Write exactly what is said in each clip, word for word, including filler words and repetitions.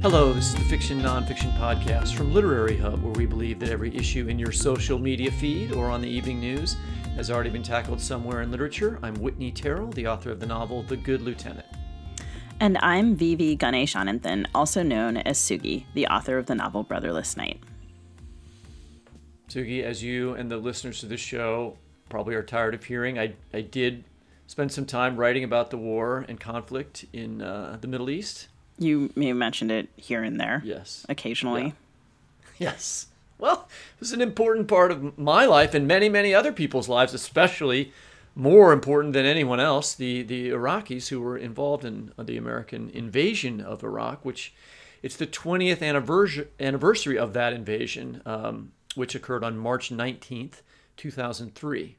Hello, this is the Fiction Nonfiction Podcast from Literary Hub, where we believe that every issue in your social media feed or on the evening news has already been tackled somewhere in literature. I'm Whitney Terrell, the author of the novel The Good Lieutenant. And I'm Vivi Ganeshananthan, also known as Sugi, the author of the novel Brotherless Night. Sugi, as you and the listeners to this show probably are tired of hearing, I, I did spend some time writing about the war and conflict in uh, the Middle East. You may have mentioned it here and there. Yes. Occasionally. Yeah. Yes. Well, it was an important part of my life and many, many other people's lives, especially more important than anyone else, the, the Iraqis who were involved in the American invasion of Iraq, which it's the twentieth anniversary, anniversary of that invasion, um, which occurred on March nineteenth, two thousand three.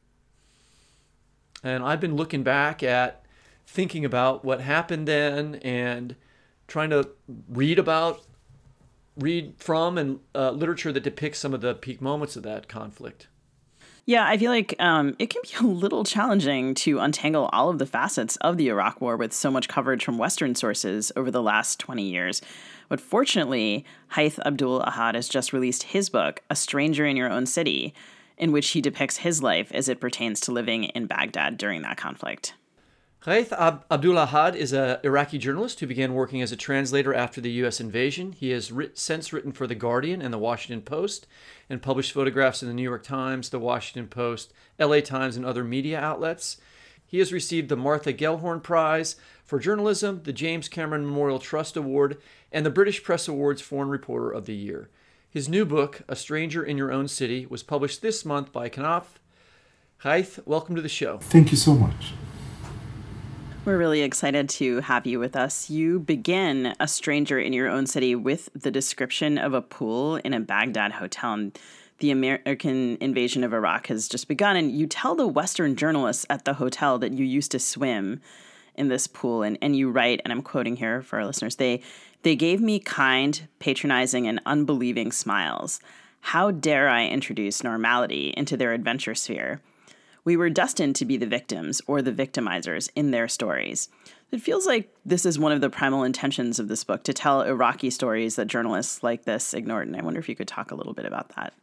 And I've been looking back at thinking about what happened then and trying to read about, read from, and uh, literature that depicts some of the peak moments of that conflict. Yeah, I feel like um, it can be a little challenging to untangle all of the facets of the Iraq War with so much coverage from Western sources over the last twenty years. But fortunately, Haith Abdul Ahad has just released his book, A Stranger in Your Own City, in which he depicts his life as it pertains to living in Baghdad during that conflict. Haith Ab- Abdul Ahad is an Iraqi journalist who began working as a translator after the U S invasion. He has writ- since written for The Guardian and The Washington Post and published photographs in The New York Times, The Washington Post, L A Times, and other media outlets. He has received the Martha Gellhorn Prize for Journalism, the James Cameron Memorial Trust Award, and the British Press Awards Foreign Reporter of the Year. His new book, A Stranger in Your Own City, was published this month by Knopf. Haith, welcome to the show. Thank you so much. We're really excited to have you with us. You begin A Stranger in Your Own City with the description of a pool in a Baghdad hotel. And the American invasion of Iraq has just begun, and you tell the Western journalists at the hotel that you used to swim in this pool. And, and you write, and I'm quoting here for our listeners, they, they gave me kind, patronizing, and unbelieving smiles. How dare I introduce normality into their adventure sphere? We were destined to be the victims or the victimizers in their stories. It feels like this is one of the primal intentions of this book, to tell Iraqi stories that journalists like this ignored. And I wonder if you could talk a little bit about that.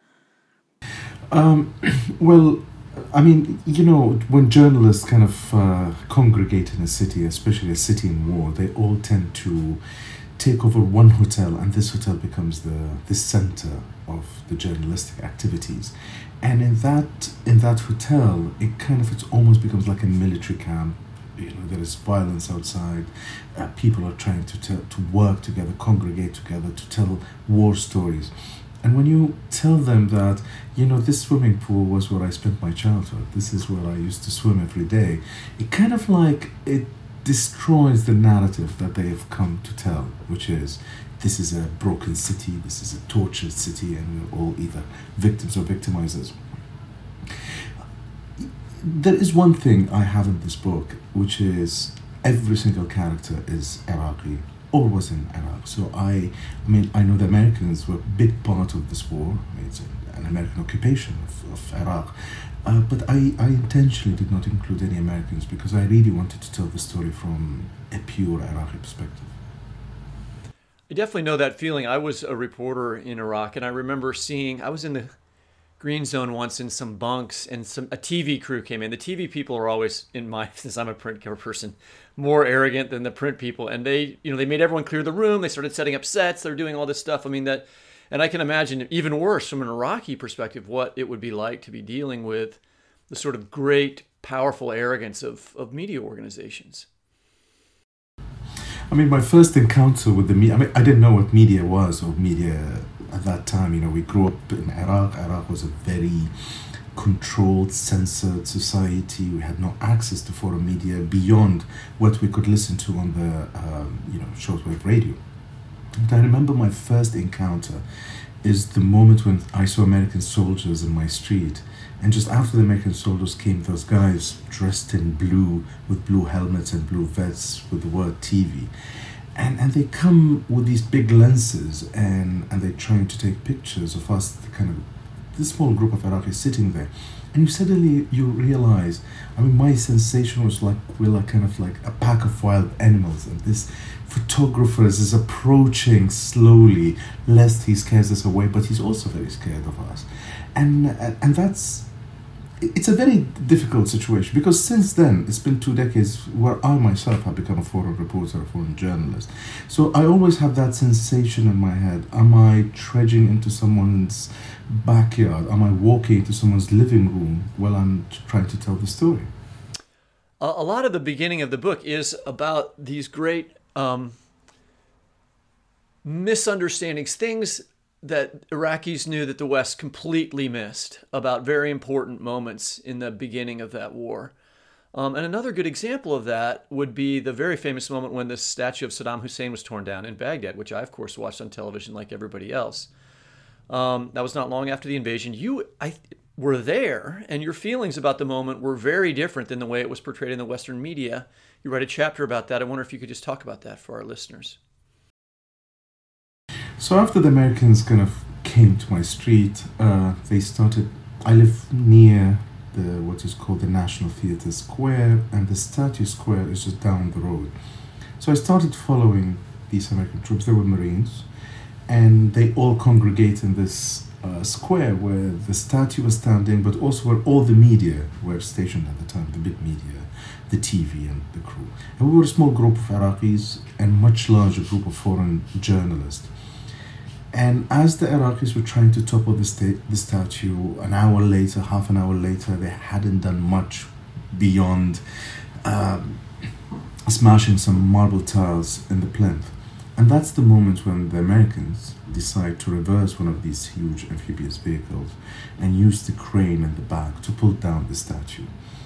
Um, well, I mean, you know, when journalists kind of uh, congregate in a city, especially a city in war, they all tend to take over one hotel, and this hotel becomes the, the center of the journalistic activities. And in that in that hotel, it kind of, it almost becomes like a military camp. You know, there is violence outside. Uh, people are trying to tell, to work together, congregate together, to tell war stories. And when you tell them that, you know, this swimming pool was where I spent my childhood, this is where I used to swim every day, it kind of like, it destroys the narrative that they have come to tell, which is, this is a broken city, this is a tortured city, and we're all either victims or victimizers. There is one thing I have in this book, which is every single character is Iraqi or was in Iraq. So I, I mean, I know the Americans were a big part of this war. I mean, it's an American occupation of, of Iraq. Uh, but I, I intentionally did not include any Americans because I really wanted to tell the story from a pure Iraqi perspective. I definitely know that feeling. I was a reporter in Iraq, and I remember seeing, I was in the green zone once in some bunks, and some a T V crew came in. The T V people are always, in my, since I'm a print person, more arrogant than the print people. And they, you know, they made everyone clear the room. They started setting up sets. They're doing all this stuff. I mean, that, and I can imagine even worse from an Iraqi perspective, what it would be like to be dealing with the sort of great, powerful arrogance of, of media organizations. I mean, my first encounter with the media, I mean, I didn't know what media was or media at that time. You know, we grew up in Iraq. Iraq was a very controlled, censored society. We had no access to foreign media beyond what we could listen to on the, um, you know, shortwave radio. And I remember my first encounter is the moment when I saw American soldiers in my street. And just after the American soldiers came those guys dressed in blue with blue helmets and blue vests with the word T V. And and they come with these big lenses and, and they're trying to take pictures of us, the kind of this small group of Iraqis sitting there, and you suddenly you realize, I mean, my sensation was like we're like kind of like a pack of wild animals, and this photographer is approaching slowly, lest he scares us away, but he's also very scared of us, and and that's. It's a very difficult situation because since then, it's been two decades where I myself have become a foreign reporter, a foreign journalist. So I always have that sensation in my head. Am I trudging into someone's backyard? Am I walking into someone's living room while I'm trying to tell the story? A, a lot of the beginning of the book is about these great um, misunderstandings, things that Iraqis knew that the West completely missed about very important moments in the beginning of that war. Um, and another good example of that would be the very famous moment when the statue of Saddam Hussein was torn down in Baghdad, which I, of course, watched on television like everybody else. Um, that was not long after the invasion. You I, were there, and your feelings about the moment were very different than the way it was portrayed in the Western media. You write a chapter about that. I wonder if you could just talk about that for our listeners. So after the Americans kind of came to my street, uh, they started, I live near the what is called the National Theatre Square, and the Statue Square is just down the road. So I started following these American troops. They were Marines, and they all congregate in this uh, square where the statue was standing, but also where all the media were stationed at the time, the big media, the T V and the crew. And we were a small group of Iraqis and much larger group of foreign journalists. And as the Iraqis were trying to topple the, sta- the statue, an hour later, half an hour later, they hadn't done much beyond um, smashing some marble tiles in the plinth. And that's the moment when the Americans decide to reverse one of these huge amphibious vehicles and use the crane in the back to pull down the statue.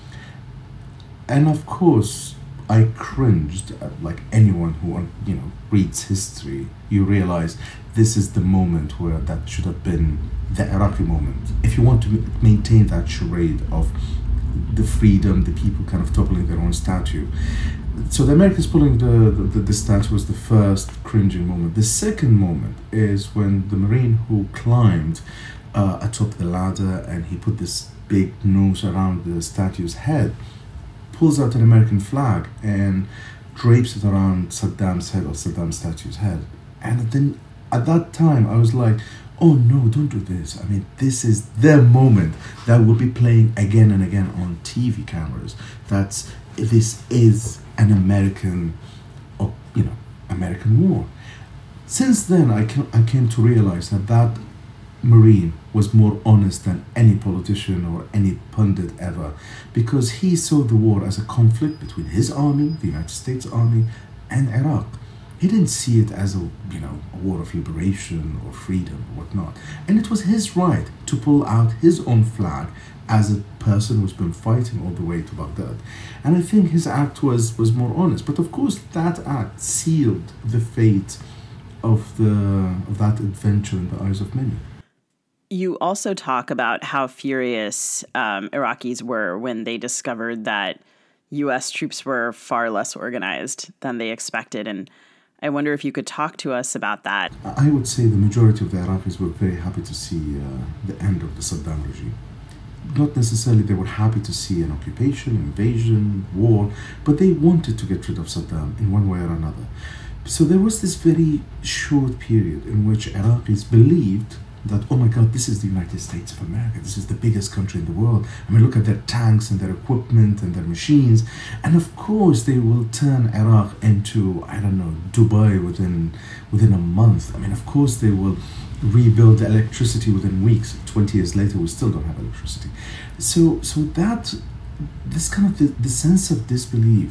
And of course, I cringed at, like anyone who, you know, reads history. You realize this is the moment where that should have been the Iraqi moment. If you want to m- maintain that charade of the freedom, the people kind of toppling their own statue. So the Americans pulling the, the, the statue was the first cringing moment. The second moment is when the Marine who climbed uh, atop the ladder and he put this big noose around the statue's head, pulls out an American flag and drapes it around Saddam's head, or Saddam's statue's head. And then at that time, I was like, oh no, don't do this. I mean, this is the moment that will be playing again and again on T V cameras. That's, this is an American, or, you know, American war. Since then, I, came, I came to realize that that Marine was more honest than any politician or any pundit ever, because he saw the war as a conflict between his army, the United States Army, and Iraq. He didn't see it as a, you know, a war of liberation or freedom or whatnot. And it was his right to pull out his own flag as a person who's been fighting all the way to Baghdad. And I think his act was, was more honest. But of course, that act sealed the fate of the of that adventure in the eyes of many. You also talk about how furious um, Iraqis were when they discovered that U S troops were far less organized than they expected. And I wonder if you could talk to us about that. I would say the majority of the Iraqis were very happy to see uh, the end of the Saddam regime. Not necessarily they were happy to see an occupation, invasion, war, but they wanted to get rid of Saddam in one way or another. So there was this very short period in which Iraqis believed that, oh my God, this is the United States of America. This is the biggest country in the world. I mean, look at their tanks and their equipment and their machines. And of course, they will turn Iraq into, I don't know, Dubai within within a month. I mean, of course, they will rebuild the electricity within weeks. twenty years later, we still don't have electricity. So, so that, this kind of, the, the sense of disbelief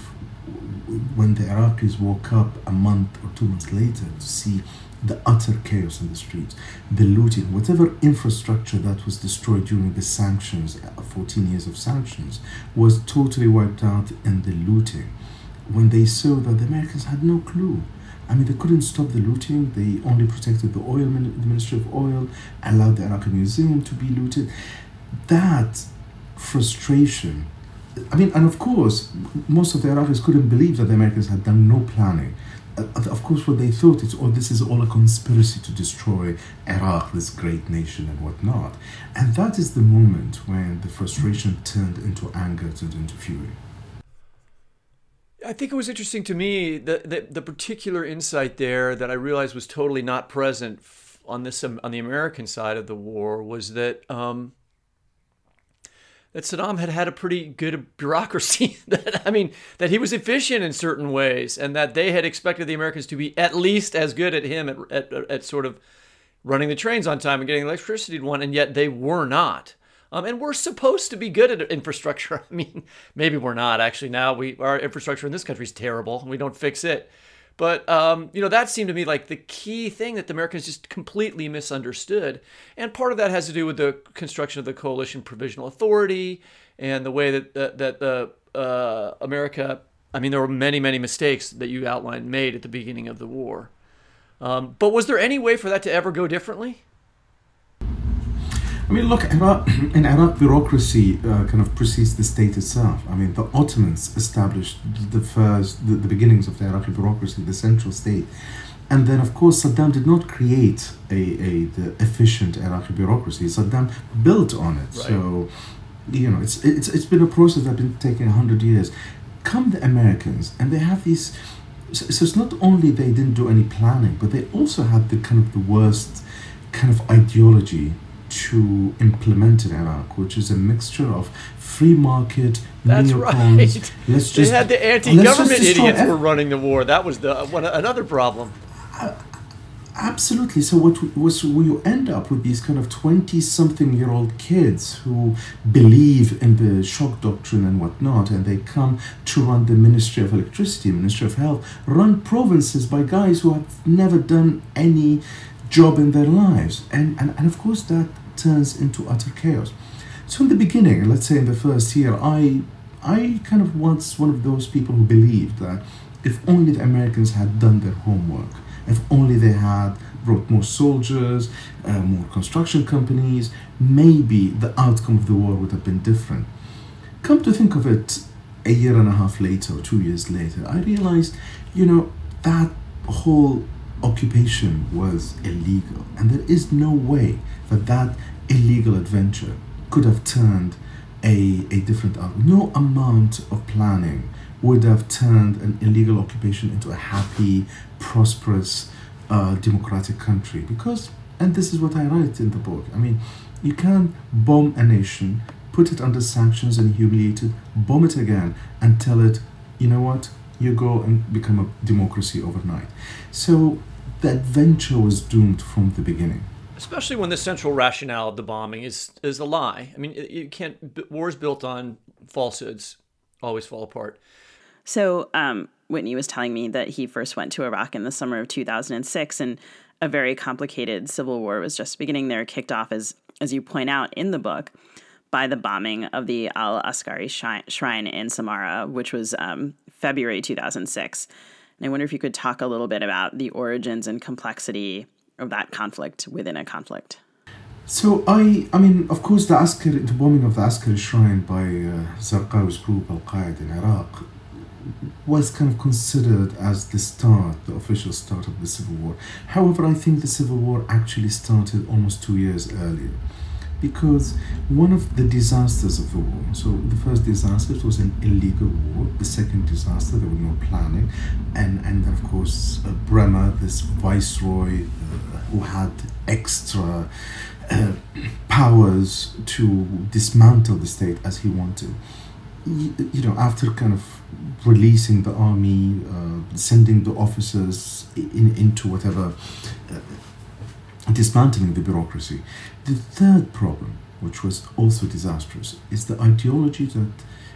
when the Iraqis woke up a month or two months later to see the utter chaos in the streets, the looting, whatever infrastructure that was destroyed during the sanctions, fourteen years of sanctions, was totally wiped out in the looting. When they saw that the Americans had no clue. I mean, they couldn't stop the looting. They only protected the oil, the Ministry of Oil, allowed the Iraqi Museum to be looted. That frustration, I mean, and of course, most of the Iraqis couldn't believe that the Americans had done no planning. uh, of course, what they thought is, oh, this is all a conspiracy to destroy Iraq, this great nation and whatnot. And that is the moment when the frustration turned into anger, turned into fury. I think it was interesting to me that the, the particular insight there that I realized was totally not present on this um, on the American side of the war was that um, that Saddam had had a pretty good bureaucracy. that I mean, that he was efficient in certain ways, and that they had expected the Americans to be at least as good at him at at, at sort of running the trains on time and getting electricity to one, and yet they were not. Um, and we're supposed to be good at infrastructure. I mean, maybe we're not. Actually, now we our infrastructure in this country is terrible, and we don't fix it. But, um, you know, that seemed to me like the key thing that the Americans just completely misunderstood. And part of that has to do with the construction of the Coalition Provisional Authority and the way that that, that the uh, America, I mean, there were many, many mistakes that you outlined made at the beginning of the war. Um, but was there any way for that to ever go differently? I mean, look, Iraq, in Iraq, bureaucracy uh, kind of precedes the state itself. I mean, the Ottomans established the first, the, the beginnings of the Iraqi bureaucracy, the central state. And then, of course, Saddam did not create a, a the efficient Iraqi bureaucracy. Saddam built on it. Right. So, you know, it's, it's it's been a process that's been taking one hundred years. Come the Americans, and they have these... So, so it's not only they didn't do any planning, but they also had the kind of the worst kind of ideology to implement in Iraq, which is a mixture of free market, That's neocons. right. Let's They just, had the anti-government let's just idiots destroy- were running the war. That was the one another problem. Absolutely. So what was you end up with these kind of twenty-something-year-old kids who believe in the shock doctrine and whatnot, and they come to run the Ministry of Electricity, Ministry of Health, run provinces by guys who have never done any job in their lives. And, and, and of course that turns into utter chaos. So in the beginning, let's say in the first year, I I kind of was one of those people who believed that if only the Americans had done their homework, if only they had brought more soldiers, uh, more construction companies, maybe the outcome of the war would have been different. Come to think of it, a year and a half later, or two years later, I realized, you know, that whole occupation was illegal, and there is no way that that illegal adventure could have turned a, a different outcome. No amount of planning would have turned an illegal occupation into a happy, prosperous, uh, democratic country. Because, and this is what I write in the book, I mean, you can't bomb a nation, put it under sanctions and humiliate it, bomb it again, and tell it, you know what, you go and become a democracy overnight. So that venture was doomed from the beginning. Especially when the central rationale of the bombing is is a lie. I mean, you can't. Wars built on falsehoods always fall apart. So um, Whitney was telling me that he first went to Iraq in the summer of two thousand six, and a very complicated civil war was just beginning there, kicked off, as as you point out in the book, by the bombing of the Al-Askari shrine in Samarra, which was um, February two thousand six. And I wonder if you could talk a little bit about the origins and complexity of that conflict within a conflict. So I, I mean, of course, the Askari, the bombing of the Askari shrine by uh, Zarqawi's group Al-Qaeda in Iraq was kind of considered as the start, the official start of the civil war. However, I think the civil war actually started almost two years earlier, because one of the disasters of the war, so the first disaster was an illegal war, the second disaster, there was no planning, and, and of course, uh, Bremer, this viceroy uh, who had extra uh, powers to dismantle the state as he wanted. You, you know, after kind of releasing the army, uh, sending the officers in, into whatever, uh, dismantling the bureaucracy. The third problem, which was also disastrous, is the ideology that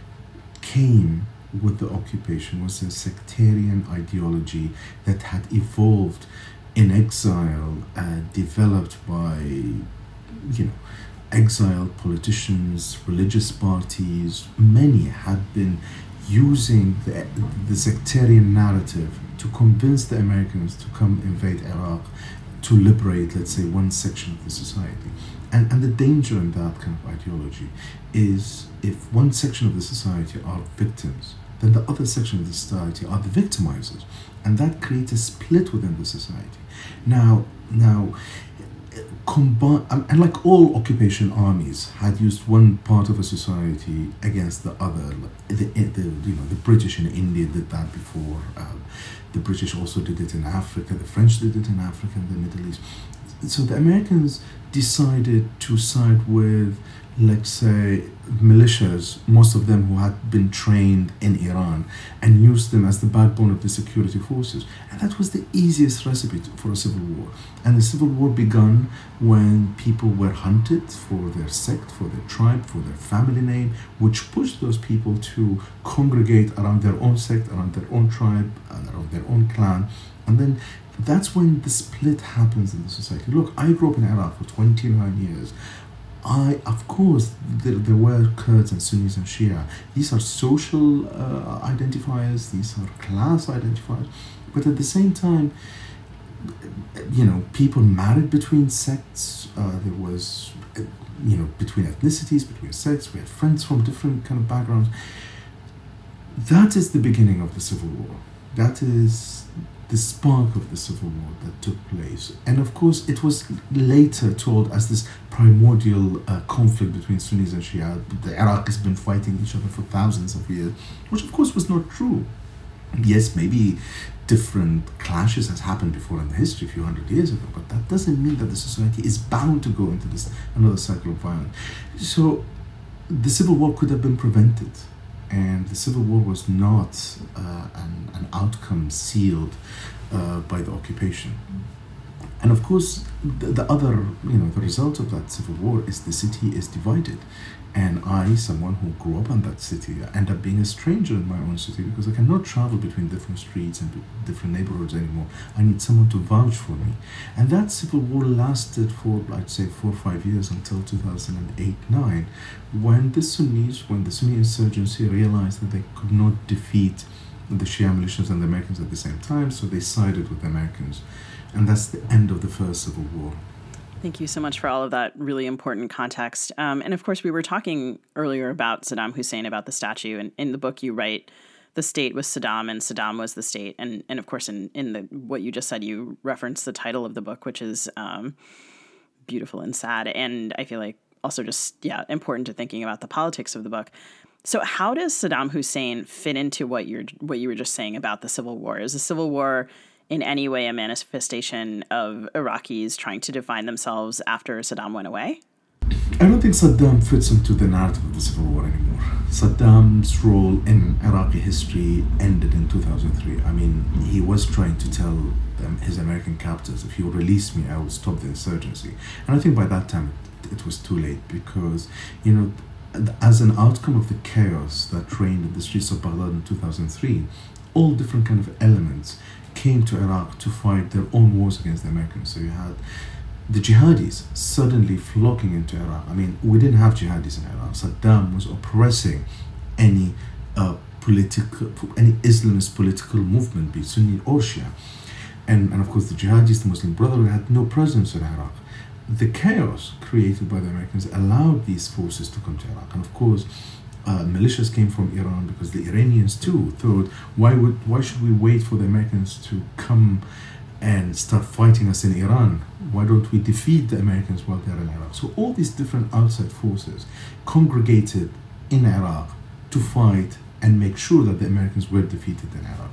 came with the occupation was a sectarian ideology that had evolved in exile, uh, developed by, you know, exiled politicians, religious parties. Many had been using the, the sectarian narrative to convince the Americans to come invade Iraq, to liberate, let's say, one section of the society. And, and the danger in that kind of ideology is if one section of the society are victims then the other section of the society are the victimizers, and that creates a split within the society. Now, now, combine and like all occupation armies had used one part of a society against the other. The, the you know the British in India did that before. Um, the British also did it in Africa. The French did it in Africa and the Middle East. So the Americans decided to side with, let's say, militias, most of them who had been trained in Iran, and used them as the backbone of the security forces. And that was the easiest recipe for a civil war. And the civil war began when people were hunted for their sect, for their tribe, for their family name, which pushed those people to congregate around their own sect, around their own tribe, and around their own clan. And then that's when the split happens in the society. Look, I grew up in Iraq for twenty-nine years. I, of course, there, there were Kurds and Sunnis and Shia. These are social uh, identifiers, these are class identifiers. But at the same time, you know, people married between sects. Uh, there was, uh, you know, between ethnicities, between sects. We had friends from different kind of backgrounds. That is the beginning of the Civil War. That is the spark of the Civil War that took place. And of course, it was later told as this primordial uh, conflict between Sunnis and Shia. The Iraqis have been fighting each other for thousands of years, which of course was not true. Yes, maybe different clashes has happened before in the history a few hundred years ago, but that doesn't mean that the society is bound to go into this another cycle of violence. So the Civil War could have been prevented. And the Civil War was not uh, an, an outcome sealed uh, by the occupation. And of course, the, the other, you know, the result of that Civil War is the city is divided. And I, someone who grew up in that city, end up being a stranger in my own city because I cannot travel between different streets and different neighborhoods anymore. I need someone to vouch for me. And that Civil War lasted for, I'd say, four or five years until two thousand eight nine, when the Sunnis, when the Sunni insurgency realized that they could not defeat the Shia militias and the Americans at the same time, so they sided with the Americans. And that's the end of the First Civil War. Thank you so much for all of that really important context. Um, and of course, we were talking earlier about Saddam Hussein, about the statue. And in the book, you write the state was Saddam and Saddam was the state. And and of course, in, in the what you just said, you referenced the title of the book, which is um, beautiful and sad. And I feel like also just, yeah, important to thinking about the politics of the book. So how does Saddam Hussein fit into what you're what you were just saying about the Civil War? Is the Civil War in any way a manifestation of Iraqis trying to define themselves after Saddam went away? I don't think Saddam fits into the narrative of the Civil War anymore. Saddam's role in Iraqi history ended in two thousand three. I mean, he was trying to tell them, his American captors, if you release me, I will stop the insurgency. And I think by that time, it, it was too late because, you know, as an outcome of the chaos that reigned in the streets of Baghdad in two thousand three, all different kind of elements came to Iraq to fight their own wars against the Americans. So you had the jihadis suddenly flocking into Iraq. I mean, we didn't have jihadis in Iraq. Saddam was oppressing any uh, political, any Islamist political movement, be it Sunni or Shia. And, and of course, the jihadis, the Muslim Brotherhood, had no presence in Iraq. The chaos created by the Americans allowed these forces to come to Iraq. And of course, Uh, militias came from Iran because the Iranians too thought, why would why should we wait for the Americans to come and start fighting us in Iran? Why don't we defeat the Americans while they're in Iraq? So all these different outside forces congregated in Iraq to fight and make sure that the Americans were defeated in Iraq.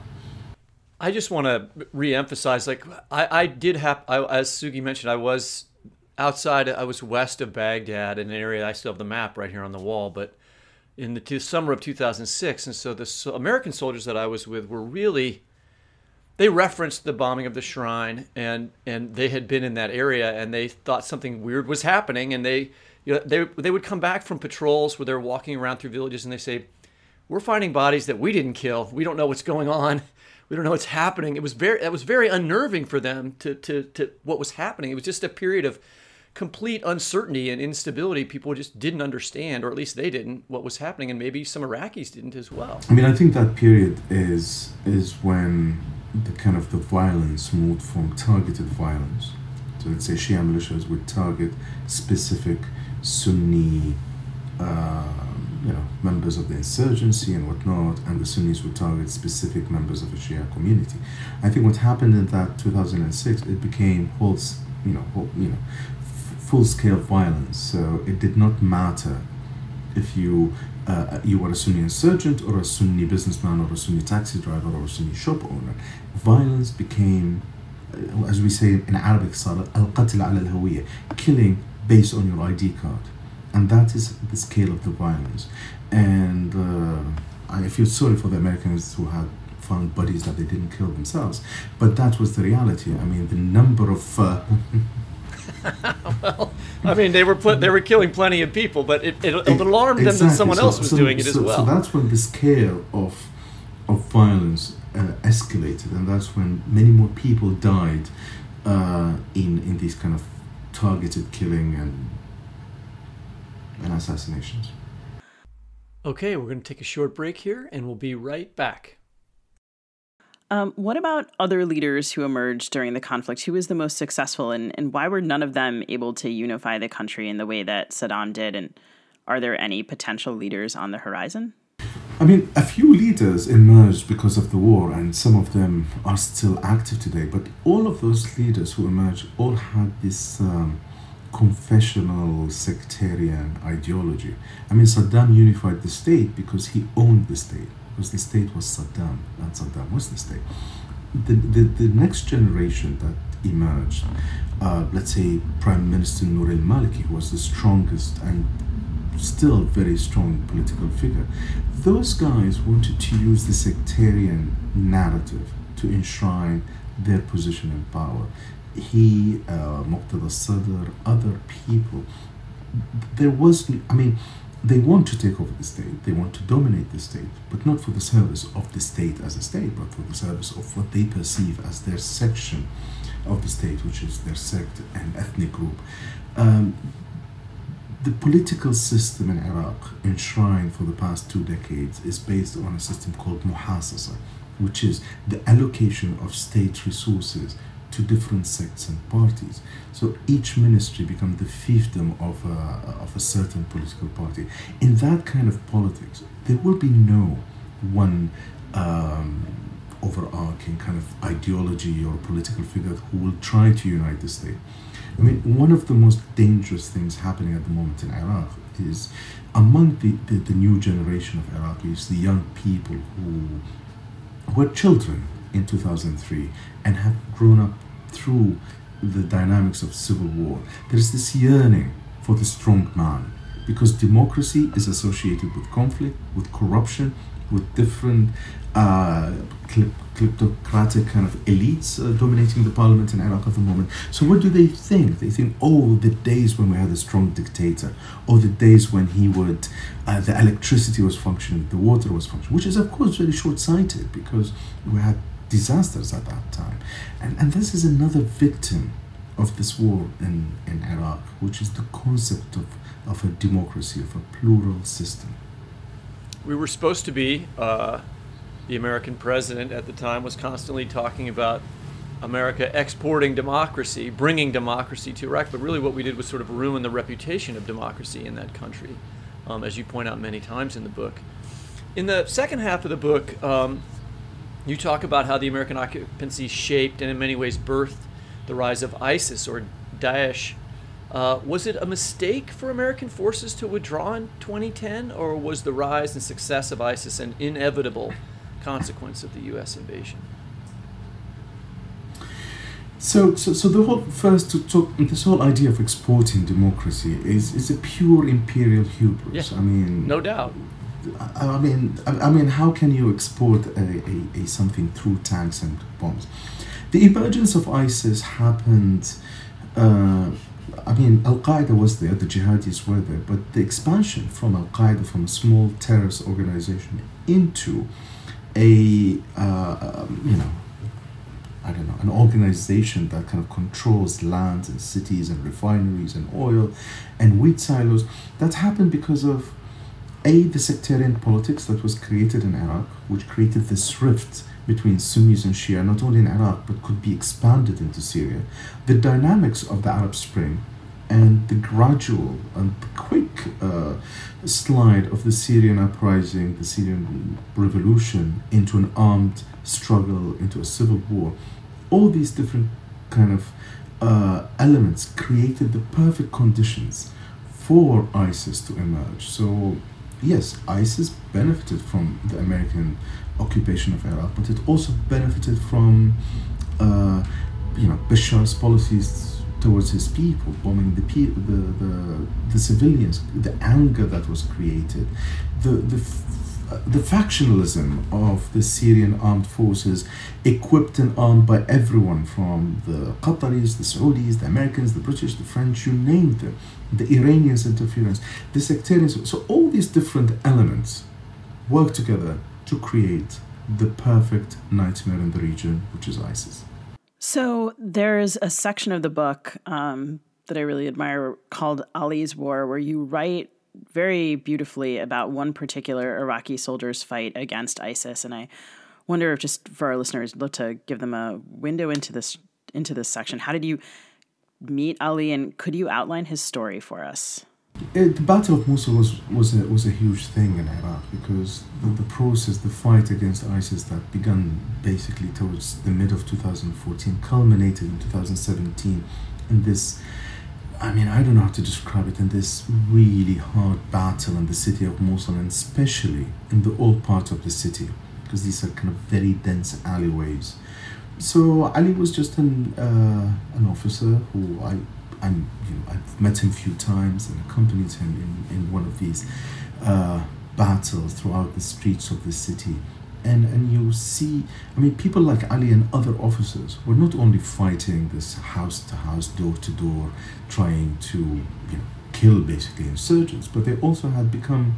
I just want to re-emphasize, like I, I did have, I, as Sugi mentioned, I was outside, I was west of Baghdad in an area, I still have the map right here on the wall, but in the two, summer of two thousand six. And so the so American soldiers that I was with were really, they referenced the bombing of the shrine, and, and they had been in that area and they thought something weird was happening. And they, you know, they, they would come back from patrols where they're walking around through villages and they say, we're finding bodies that we didn't kill. We don't know what's going on. We don't know what's happening. It was very, that was very unnerving for them to, to, to what was happening. It was just a period of complete uncertainty and instability. People just didn't understand, or at least they didn't, what was happening, and maybe some Iraqis didn't as well. I mean, I think that period is is when the kind of the violence moved from targeted violence. So let's say Shia militias would target specific Sunni, uh, you know, members of the insurgency and whatnot, and the Sunnis would target specific members of the Shia community. I think what happened in that two thousand six, it became whole, you know, whole, you know, f- full-scale violence. So it did not matter if you uh, you were a Sunni insurgent or a Sunni businessman or a Sunni taxi driver or a Sunni shop owner. Violence became, uh, as we say in Arabic, al-qatl ala al-hawiyya, killing based on your I D card. And that is the scale of the violence. And uh, I feel sorry for the Americans who had found bodies that they didn't kill themselves. But that was the reality. I mean, the number of... Uh, well, I mean, they were put, they were killing plenty of people, but it, it, it alarmed exactly. them that someone so, else was so, doing it so, as well. So that's when the scale of of violence uh, escalated, and that's when many more people died uh, in in these kind of targeted killing and and assassinations. Okay, we're going to take a short break here, and we'll be right back. Um, what about other leaders who emerged during the conflict? Who was the most successful, and, and why were none of them able to unify the country in the way that Saddam did? And are there any potential leaders on the horizon? I mean, a few leaders emerged because of the war, and some of them are still active today. But all of those leaders who emerged all had this um, confessional sectarian ideology. I mean, Saddam unified the state because he owned the state. Because the state was Saddam, and Saddam was the state. The, the, the next generation that emerged, uh, let's say Prime Minister Nour al-Maliki, who was the strongest and still very strong political figure, those guys wanted to use the sectarian narrative to enshrine their position in power. He, uh, Muqtada Sadr, other people, there was, I mean, they want to take over the state, they want to dominate the state, but not for the service of the state as a state, but for the service of what they perceive as their section of the state, which is their sect and ethnic group. Um, the political system in Iraq, enshrined for the past two decades, is based on a system called muhasasa, which is the allocation of state resources to different sects and parties. So each ministry becomes the fiefdom of a, of a certain political party. In that kind of politics, there will be no one um, overarching kind of ideology or political figure who will try to unite the state. I mean, one of the most dangerous things happening at the moment in Iraq is among the, the, the new generation of Iraqis, the young people who were children in two thousand three and have grown up through the dynamics of civil war. There's this yearning for the strong man, because democracy is associated with conflict, with corruption, with different uh, kleptocratic kind of elites uh, dominating the parliament in Iraq at the moment. So what do they think? They think, oh, the days when we had a strong dictator, or the days when he would, uh, the electricity was functioning, the water was functioning, which is of course very short-sighted because we had disasters at that time. And, and this is another victim of this war in, in Iraq, which is the concept of, of a democracy, of a plural system. We were supposed to be, uh, the American president at the time was constantly talking about America exporting democracy, bringing democracy to Iraq, but really what we did was sort of ruin the reputation of democracy in that country, um, as you point out many times in the book. In the second half of the book, um, you talk about how the American occupancy shaped and in many ways birthed the rise of ISIS or Daesh. Uh, was it a mistake for American forces to withdraw in twenty ten, or was the rise and success of ISIS an inevitable consequence of the U S invasion? So, so, so the whole first to talk this whole idea of exporting democracy is is a pure imperial hubris. Yeah, I mean, no doubt. I, I mean, I, I mean, how can you export a, a, a something through tanks and bombs? The emergence of ISIS happened. Uh, I mean, Al-Qaeda was there, the jihadis were there, but the expansion from Al-Qaeda, from a small terrorist organization, into a, uh, um, you know, I don't know, an organization that kind of controls lands and cities and refineries and oil and wheat silos, that happened because of, A, the sectarian politics that was created in Iraq, which created this rift between Sunnis and Shia, not only in Iraq, but could be expanded into Syria. The dynamics of the Arab Spring and the gradual and quick uh, slide of the Syrian uprising, the Syrian revolution, into an armed struggle, into a civil war, all these different kind of uh, elements created the perfect conditions for ISIS to emerge. So yes, ISIS benefited from the American occupation of Iraq, but it also benefited from uh, you know, Bashar's policies towards his people, bombing the, pe- the the the civilians, the anger that was created, the the f- the factionalism of the Syrian armed forces, equipped and armed by everyone from the Qataris, the Saudis, the Americans, the British, the French, you name them, the Iranians' interference, the sectarians. So all these different elements work together to create the perfect nightmare in the region, which is ISIS. So there's a section of the book um, that I really admire called Ali's War, where you write very beautifully about one particular Iraqi soldier's fight against ISIS. And I wonder if, just for our listeners, I'd love to give them a window into this into this section. How did you meet Ali, and could you outline his story for us? It, the Battle of Mosul was was a, was a huge thing in Iraq, because the, the process, the fight against ISIS that began basically towards the mid of two thousand fourteen, culminated in two thousand seventeen in this, I mean, I don't know how to describe it, in this really hard battle in the city of Mosul, and especially in the old part of the city, because these are kind of very dense alleyways. So Ali was just an uh, an officer who I I'm, you know, I've met him a few times and accompanied him in, in one of these uh, battles throughout the streets of the city. And and you see, I mean, people like Ali and other officers were not only fighting this house to house, door to door, trying to, you know, kill basically insurgents, but they also had become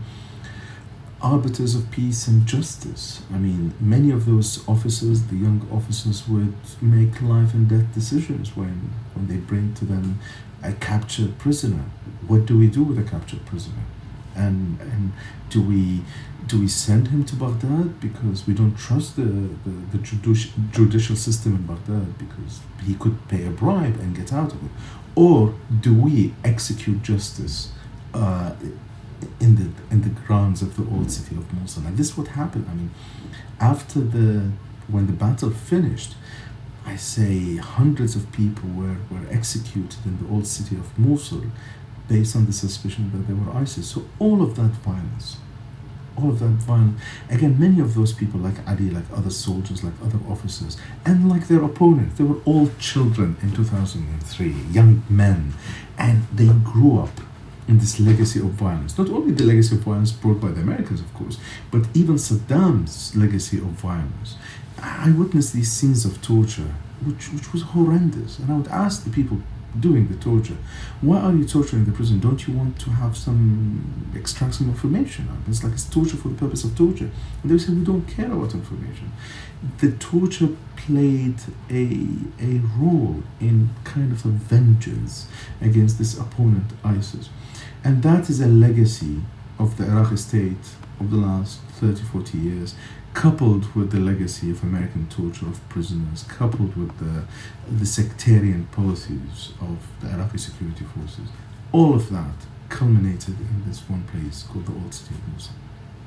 arbiters of peace and justice. I mean, many of those officers, the young officers, would make life and death decisions when, when they bring to them a captured prisoner. What do we do with a captured prisoner? And and do we do we send him to Baghdad because we don't trust the, the, the judici- judicial system in Baghdad because he could pay a bribe and get out of it? Or do we execute justice uh, in the in the grounds of the old city of Mosul? And this is what happened. I mean, after the when the battle finished, I say hundreds of people were, were executed in the old city of Mosul based on the suspicion that they were ISIS. So all of that violence, all of that violence, again, many of those people, like Ali, like other soldiers, like other officers, and like their opponents, they were all children in two thousand three, young men, and they grew up in this legacy of violence. Not only the legacy of violence brought by the Americans, of course, but even Saddam's legacy of violence. I witnessed these scenes of torture, which which was horrendous. And I would ask the people doing the torture, why are you torturing the prisoner? Don't you want to have some, extract some information? It's like it's torture for the purpose of torture. And they would say, we don't care about information. The torture played a, a role in kind of a vengeance against this opponent, ISIS. And that is a legacy of the Iraqi state of the last thirty, forty years, coupled with the legacy of American torture of prisoners, coupled with the, the sectarian policies of the Iraqi security forces. All of that culminated in this one place called the Old City of Mosul.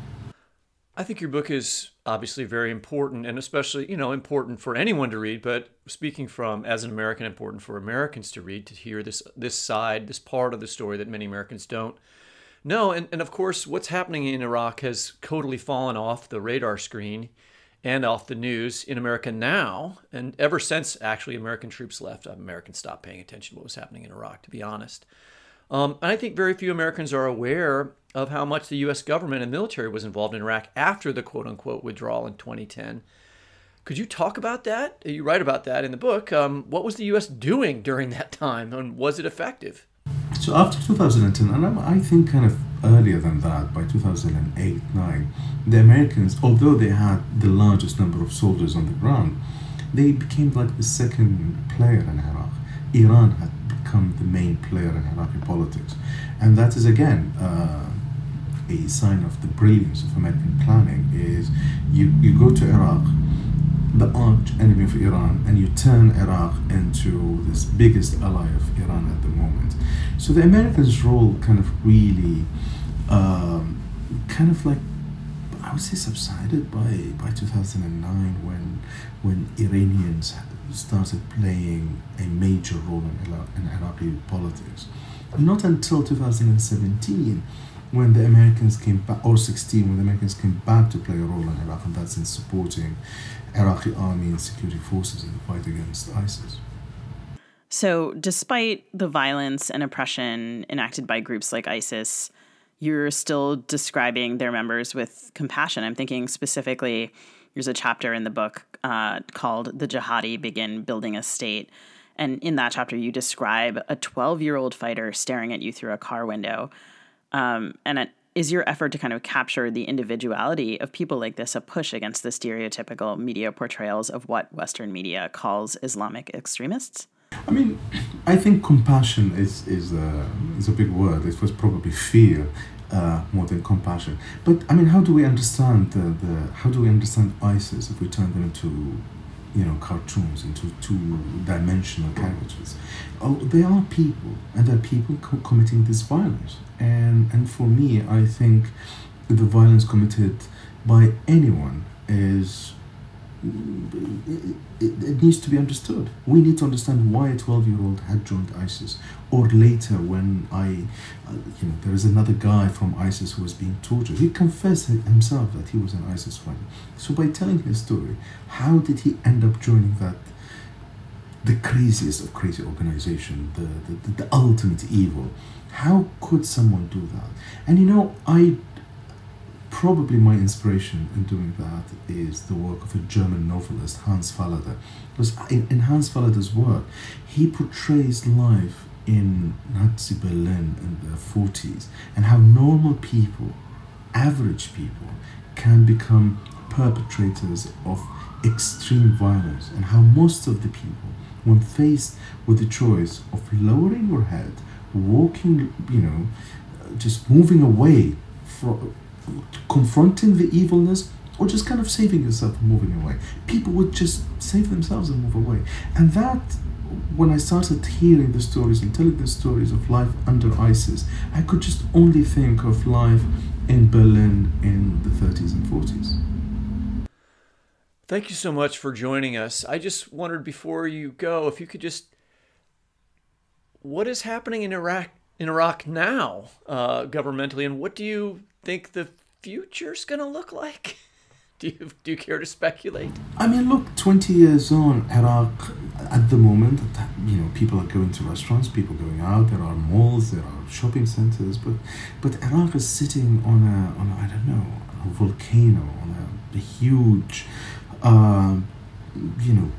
I think your book is obviously very important, and especially, you know, important for anyone to read, but speaking from, as an American, important for Americans to read, to hear this this side, this part of the story that many Americans don't know. And, and of course, what's happening in Iraq has totally fallen off the radar screen and off the news in America now. And ever since, actually, American troops left, Americans stopped paying attention to what was happening in Iraq, to be honest. Um, and I think very few Americans are aware of how much the U S government and military was involved in Iraq after the quote-unquote withdrawal in twenty ten. Could you talk about that? You write about that in the book. Um, what was the U S doing during that time, and was it effective? So after two thousand ten, and I think kind of earlier than that, by two thousand eight, nine, the Americans, although they had the largest number of soldiers on the ground, they became like the second player in Iraq. Iran had become the main player in Iraqi politics. And that is, again, uh, a sign of the brilliance of American planning, is you, you go to Iraq, the arch enemy of Iran, and you turn Iraq into this biggest ally of Iran at the moment. So the Americans' role kind of really, um, kind of like, I would say, subsided by, by two thousand nine when when Iranians started playing a major role in, Iraq, in Iraqi politics. Not until two thousand seventeen, when the Americans came back, or sixteen, when the Americans came back to play a role in Iraq, and that's in supporting Iraqi army and security forces in the fight against ISIS. So despite the violence and oppression enacted by groups like ISIS, you're still describing their members with compassion. I'm thinking specifically, there's a chapter in the book uh, called The Jihadi Begin Building a State. And in that chapter, you describe a twelve-year-old fighter staring at you through a car window. Um, and it, is your effort to kind of capture the individuality of people like this a push against the stereotypical media portrayals of what Western media calls Islamic extremists? I mean, I think compassion is is a, is a big word. It was probably fear uh, more than compassion. But I mean, how do we understand the, the how do we understand ISIS if we turn them into, you know, cartoons, into two-dimensional caricatures? Oh, they are people, and they're people co- committing this violence. And and for me, I think the violence committed by anyone is. It, it, it needs to be understood. We need to understand why a twelve-year-old had joined ISIS, or later when I, uh, you know, there is another guy from ISIS who was being tortured. He confessed himself that he was an ISIS fighter. So by telling his story, how did he end up joining that, the craziest of crazy organization, the the, the, the ultimate evil? How could someone do that? And you know, I. Probably my inspiration in doing that is the work of a German novelist, Hans Fallada. Because in, in Hans Fallada's work, he portrays life in Nazi Berlin in the forties and how normal people, average people, can become perpetrators of extreme violence, and how most of the people, when faced with the choice of lowering your head, walking, you know, just moving away from confronting the evilness, or just kind of saving yourself and moving away, people would just save themselves and move away. And that, when I started hearing the stories and telling the stories of life under ISIS, I could just only think of life in Berlin in the thirties and forties. Thank you so much for joining us. I just wondered, before you go, if you could just, what is happening in Iraq in Iraq now, uh, governmentally, and what do you think the future's gonna look like? Do you do you care to speculate? I mean, look, twenty years on, Iraq, at the moment, you know, people are going to restaurants, people going out, there are malls, there are shopping centers, but but Iraq is sitting on a, on a, I don't know, a volcano, on a, a huge, uh, you know,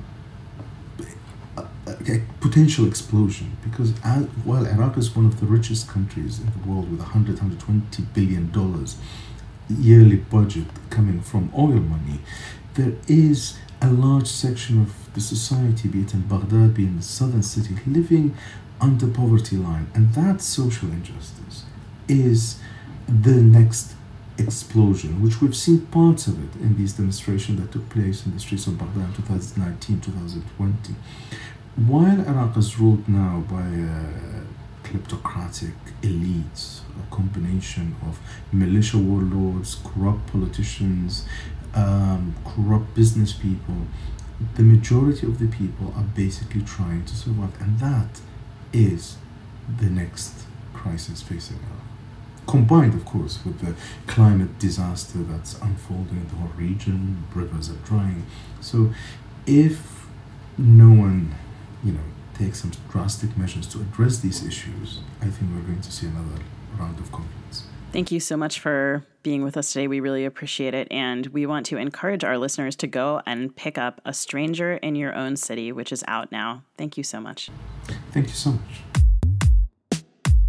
a, a, a potential explosion. Because as, while Iraq is one of the richest countries in the world with one hundred, one hundred twenty billion dollars yearly budget coming from oil money, there is a large section of the society, be it in Baghdad, be it in the southern city, living under poverty line. And that social injustice is the next explosion, which we've seen parts of it in these demonstrations that took place in the streets of Baghdad in twenty nineteen, twenty twenty. While Iraq is ruled now by uh, kleptocratic elites, a combination of militia warlords, corrupt politicians, um, corrupt business people, the majority of the people are basically trying to survive. And that is the next crisis facing Iraq. Combined, of course, with the climate disaster that's unfolding in the whole region, rivers are drying. So if no one, you know, take some drastic measures to address these issues, I think we're going to see another round of conflicts. Thank you so much for being with us today. We really appreciate it. And we want to encourage our listeners to go and pick up A Stranger in Your Own City, which is out now. Thank you so much. Thank you so much.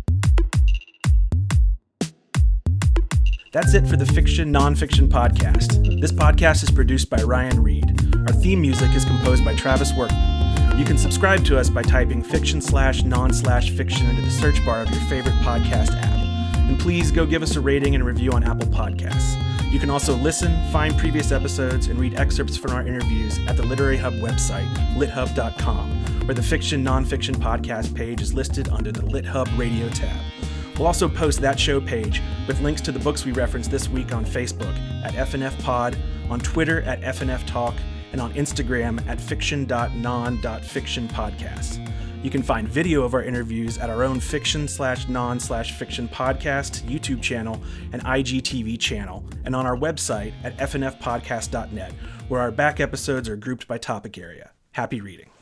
That's it for the Fiction Nonfiction Podcast. This podcast is produced by Ryan Reed. Our theme music is composed by Travis Workman. You can subscribe to us by typing fiction slash non slash fiction into the search bar of your favorite podcast app. And please go give us a rating and review on Apple Podcasts. You can also listen, find previous episodes, and read excerpts from our interviews at the Literary Hub website, lit hub dot com, where the Fiction Nonfiction podcast page is listed under the Lit Hub Radio tab. We'll also post that show page with links to the books we referenced this week on Facebook at F N F Pod, on Twitter at F N F Talk, and on Instagram at fiction dot non dot fiction podcast. You can find video of our interviews at our own fiction slash non slash fiction podcast YouTube channel and I G T V channel, and on our website at f n f podcast dot net, where our back episodes are grouped by topic area. Happy reading.